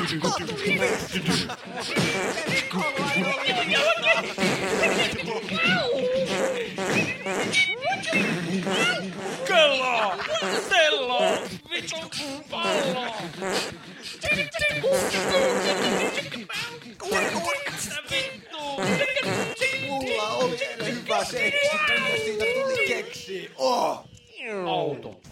Kello! Tello! Vittu pallo! Mitä vittu? Mulla oli hyvä seksi, kunnes siitä tuli keksi. Auto.